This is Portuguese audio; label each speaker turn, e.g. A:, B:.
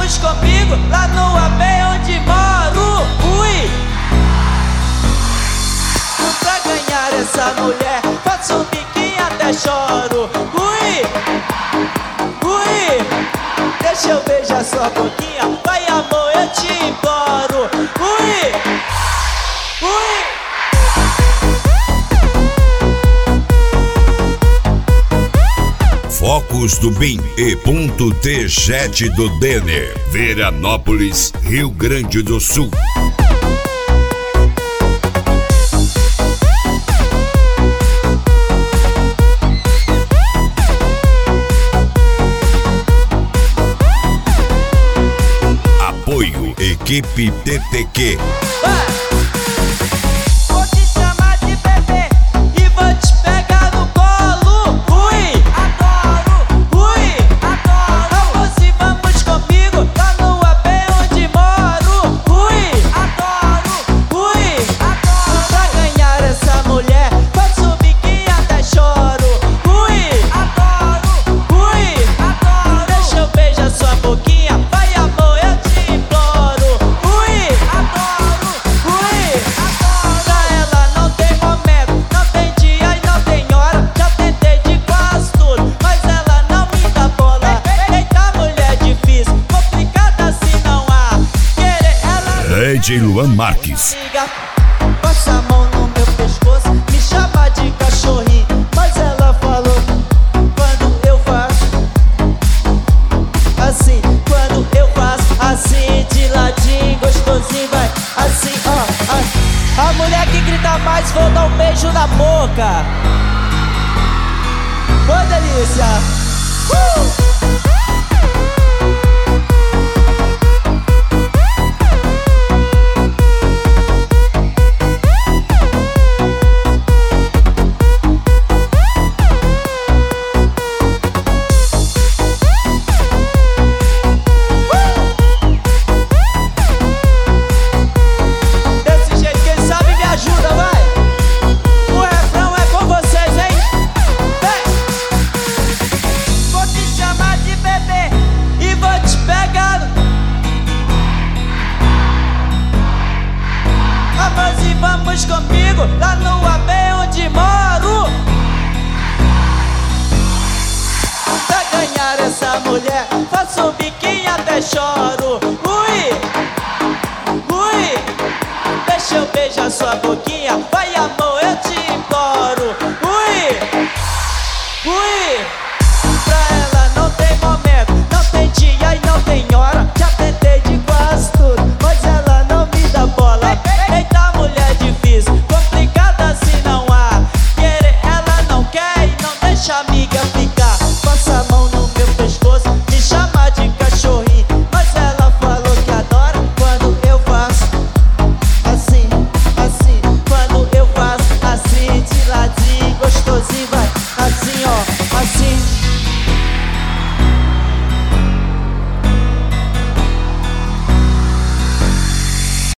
A: vamos comigo lá no AP onde moro. Ui! Pra ganhar essa mulher, faço um biquinho até choro. Ui! Ui! Deixa eu beijar sua boquinha, vai amor, eu te imploro. Ui! Ui!
B: Focos do Bim e Ponto T7 do Denner, Veranópolis, Rio Grande do Sul. Apoio Equipe TTQ. DJ Luan Marques.
A: Passa a mão no meu pescoço, me chama de cachorrinho, mas ela falou quando eu faço assim, quando eu faço assim, de ladinho, gostosinho, vai assim, ó. A mulher que grita mais, vou dar um beijo na boca. Ô delícia! Vamos comigo lá no AP onde moro. Pra ganhar essa mulher, faço um biquinho até choro. Ui, ui, deixa eu beijar sua boquinha.